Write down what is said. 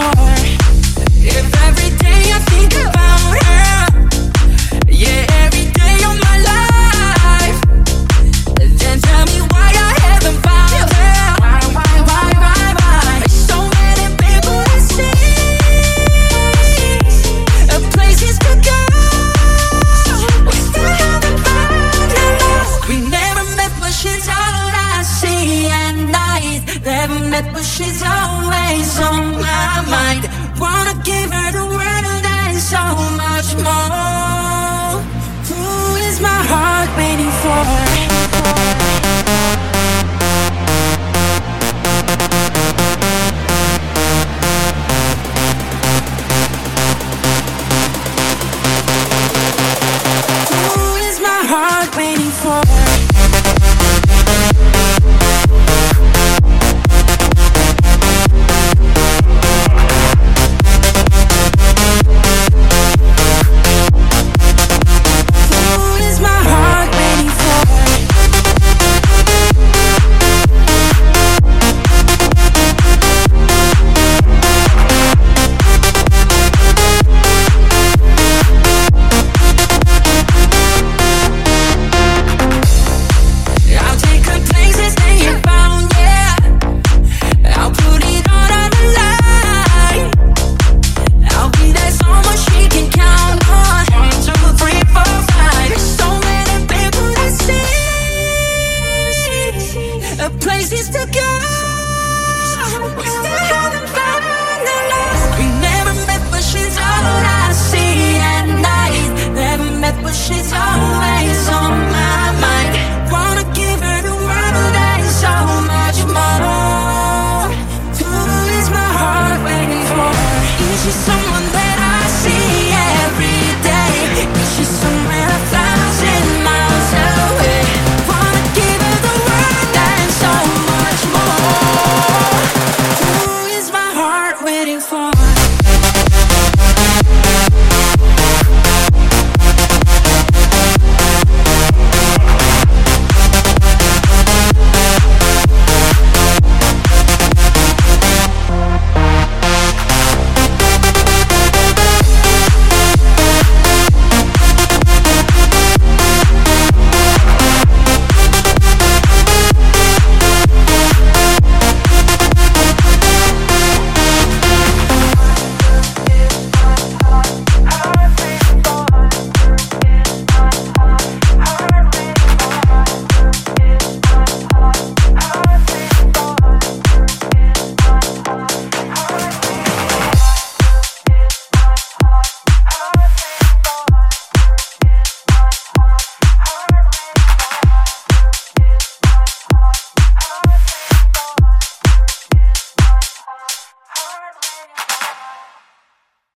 for? If every day I think about her, yeah, every day of my life, then tell me why I haven't found her. Why? So many people to see, places to go. We still haven't found her. We never met, but she's all I see at night. Never met, but she's always on my mind. Wanna give her the world and so much more. Who is my heart waiting for? Waiting for places to go. We still haven't found the love. We never met, but she's all I see at night. Never met, but she's always on my mind. Wanna give her the world and so much more. Who is my heart waiting for? Is she someone that I see every day? Is she somewhere 1,000 miles away? Wanna give her the world and so much more. Who is my heart waiting for?